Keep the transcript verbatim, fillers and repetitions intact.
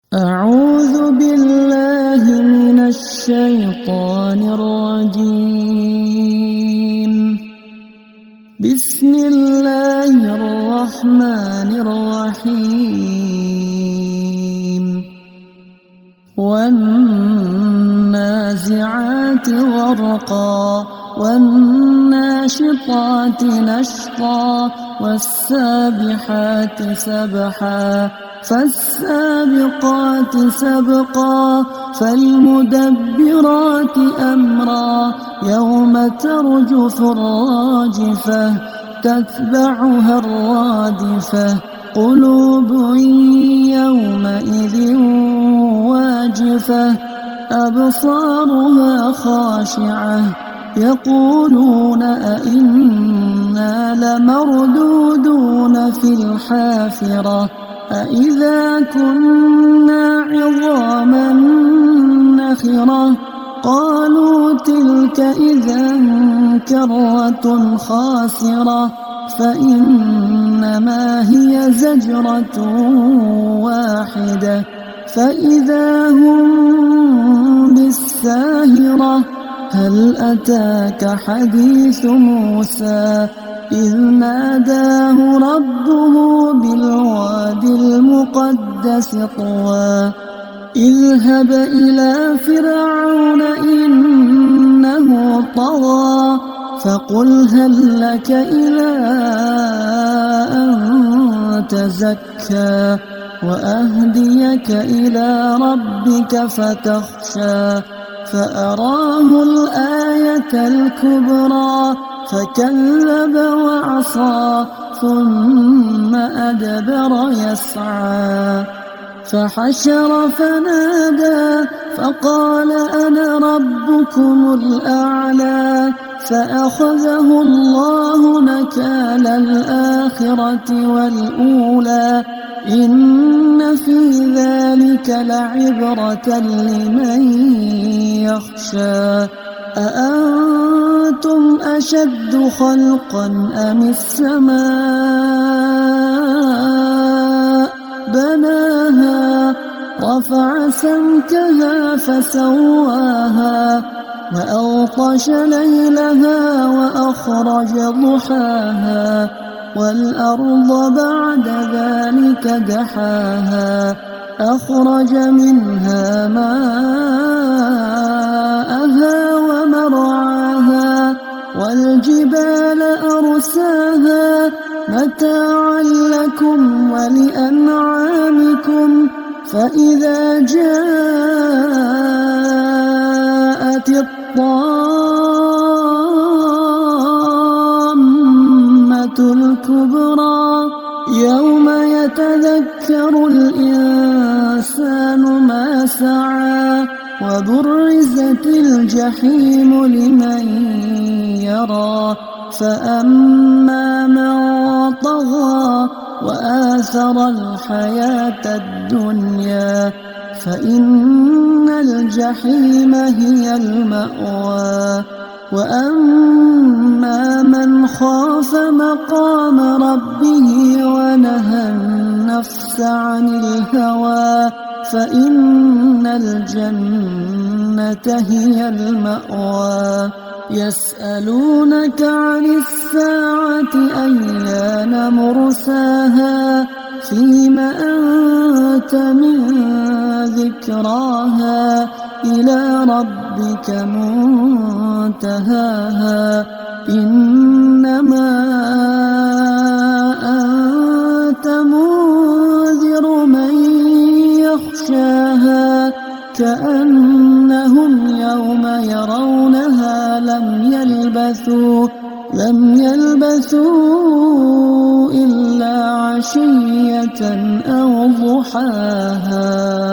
أعوذ بالله من الشيطان الرجيم. بسم الله الرحمن الرحيم. والنازعات غرقا والناشطات نشطا والسابحات سبحا فالسابقات سبقا فالمدبرات أمرا يوم ترجف الراجفة تتبعها الرادفة قلوب يومئذ واجفة أبصارها خاشعة يقولون أئنا لمردودون في الحافرة أئذا كنا عظاما نخرة قالوا تلك إذا كرة خاسرة فإنما هي زجرة واحدة فإذا هم بالساهرة هل أتاك حديث موسى إذ ناداه ربه بالوادي المقدس طوى اذهب إلى فرعون إنه طغى فقل هل لك إلى أن تزكى وأهديك إلى ربك فتخشى فأراه الآية الكبرى فكذب وعصى ثم أدبر يسعى فحشر فنادى فقال أنا ربكم الأعلى فأخذه الله نكال الآخرة والأولى إن في ذلك لعبرة لمن يخشى أأنتم أشد خلقا أم السماء بناها رفع سمكها فسواها وأغطش ليلها وأخرج ضحاها والأرض بعد ذلك دحاها أخرج منها ماءها ومرعاها والجبال أرساها متاعا لكم ولأنعامكم فإذا جاءت الطامة الكبرى يوم يتذكر الإنسان ما سعى وبرزت الجحيم لمن يرى فأما من طغى وآثر الحياة الدنيا فإن الجحيم هي المأوى وأما من خاف مقام ربه ونهى النفس عن الهوى فإن الجنة هي المأوى يسألونك عن الساعة أيان مرساها فيم أنت من ذكراها إلى ربك منتهاها إنما أنت منذر من يخشاها كأنهم يوم يرونها لم يلبثوا لم يلبثوا إلا عشية أو ضحاها.